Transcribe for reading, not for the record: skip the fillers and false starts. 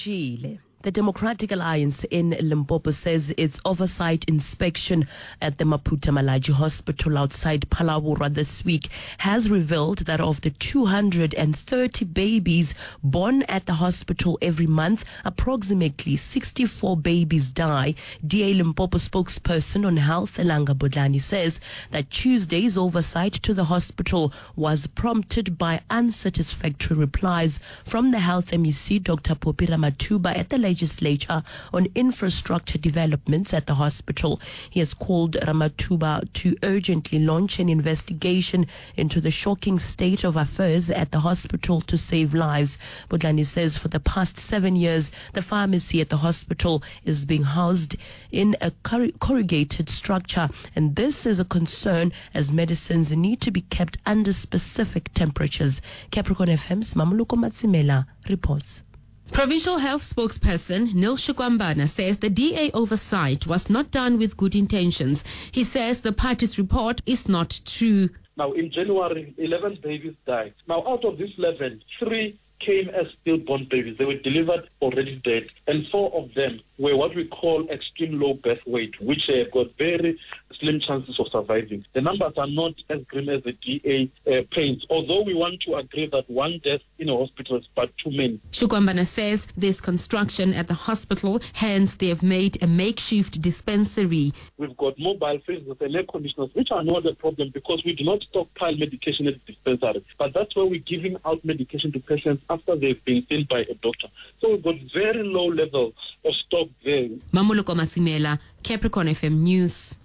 Shile. The Democratic Alliance in Limpopo says its oversight inspection at the Maputo Malaji Hospital outside Phalaborwa this week has revealed that of the 230 babies born at the hospital every month, approximately 64 babies die. DA Limpopo spokesperson on health, Elanga Bodlani, says that Tuesday's oversight to the hospital was prompted by unsatisfactory replies from the health MEC, Dr. Popi Ramathuba, at the legislature on infrastructure developments at the hospital. He has called Ramathuba to urgently launch an investigation into the shocking state of affairs at the hospital to save lives. Bodlani says for the past 7 years, the pharmacy at the hospital is being housed in a corrugated structure, and this is a concern as medicines need to be kept under specific temperatures. Capricorn FM's Mamuluko Matsimela reports. Provincial Health spokesperson Neil Shikwambana says the DA oversight was not done with good intentions. He says the party's report is not true. Now, in January, 11 babies died. Now, out of these 11, 3 came as stillborn babies. They were delivered already dead. And 4 of them were what we call extreme low birth weight, which got very slim chances of surviving. The numbers are not as grim as the DA paints, although we want to agree that 1 death in a hospital is but too many. Shikwambana says there's construction at the hospital, hence they have made a makeshift dispensary. We've got mobile freezers and air conditioners, which are not a problem because we do not stockpile medication at the dispensary. But that's where we're giving out medication to patients after they've been seen by a doctor. So we've got very low level of stock there. Mamuluko Masimela, Capricorn FM News.